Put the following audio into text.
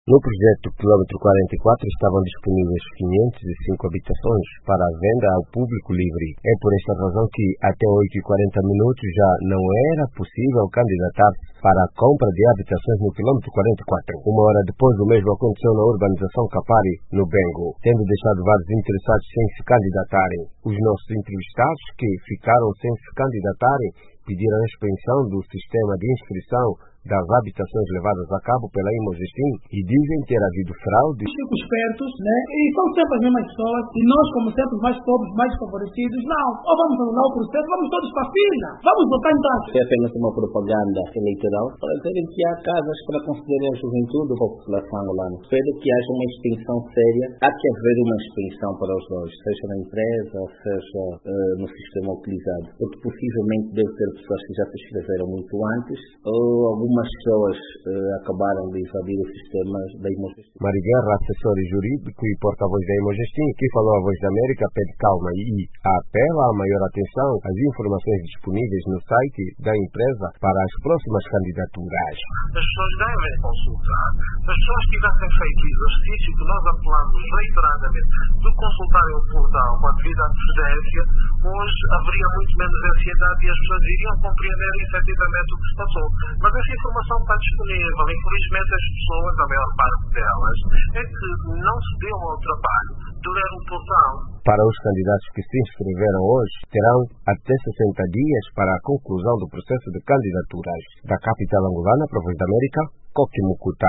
No projeto quilômetro 44 estavam disponíveis 505 habitações para a venda ao público livre. É por esta razão que até 8h40 já não era possível candidatar-se para a compra de habitações no quilômetro 44. Uma hora depois, o mesmo aconteceu na urbanização Capari, no Bengo, tendo deixado vários interessados sem se candidatarem. Os nossos entrevistados, que ficaram sem se candidatarem, pediram a expansão do sistema de inscrição das habitações levadas a cabo pela Imogestim e dizem ter havido fraude. Fico espertos, né? E são sempre as mesmas pessoas, e nós, como sempre, os mais pobres, mais favorecidos, não. Ou vamos anular o processo, vamos todos para a fila, vamos votar em taxa. É apenas uma propaganda eleitoral para dizerem que há casas para conceder a juventude da população angolana. Espero que haja uma extensão séria. Há que haver uma extensão para os dois, seja na empresa, seja no sistema utilizado. Porque possivelmente deve ter pessoas que já se inscreveram muito antes, ou algumas pessoas acabaram de invadir o sistema da Imogestim. Mário Guerra, assessor jurídico e porta-voz da Imogestim, que falou à Voz da América, pede calma e apela a maior atenção às informações disponíveis no site da empresa para as próximas candidaturas. As pessoas devem consultar. Se as pessoas tivessem feito o exercício que nós apelamos reiteradamente de consultarem o portal com a devida antecedência, hoje haveria muito menos ansiedade e as pessoas iriam compreender efetivamente o que se passou. Mas essa informação está disponível. Infelizmente as pessoas, a maior parte delas, é que não se deu ao trabalho de ler o portal. Para os candidatos que se inscreveram hoje, terão até 60 dias para a conclusão do processo de candidaturas. Da capital angolana, para a Voz da América, Coque Mucuta.